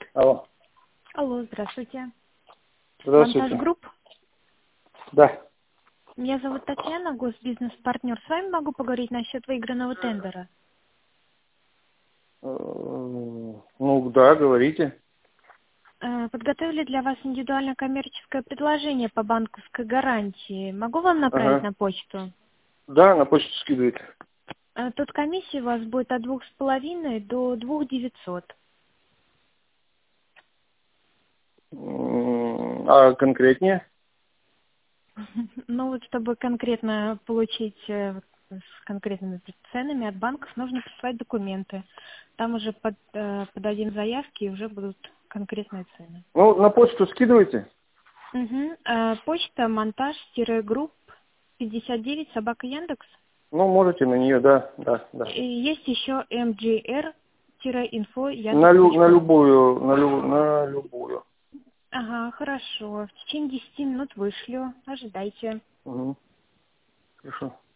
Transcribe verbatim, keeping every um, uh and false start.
Алло. Алло, здравствуйте. Здравствуйте. Монтаж групп. Да. Меня зовут Татьяна, госбизнес-партнер. С вами могу поговорить насчет выигранного тендера? Э, Ну, да, говорите. Э, Подготовили для вас индивидуальное коммерческое предложение по банковской гарантии. Могу вам направить Ага. на почту? Да, на почту скидывайте. Э, Тут комиссия у вас будет от двух с половиной до двух девятисот. М, А конкретнее? Ну вот, чтобы конкретно получить э, вот с конкретными ценами от банков, нужно прислать документы. Там уже под, э, подадим заявки, и уже будут конкретные цены. Ну, на почту скидывайте. Угу. Э, почта монтаж-групп пятьдесят девять собака Яндекс. Ну, можете на нее, да, да, да. И есть еще эм джи эр-инфо На, яндекс лю, на точка ру. любую, на, лю, на любую. Ага, хорошо. В течение десяти минут вышлю. Ожидайте. Угу. Хорошо.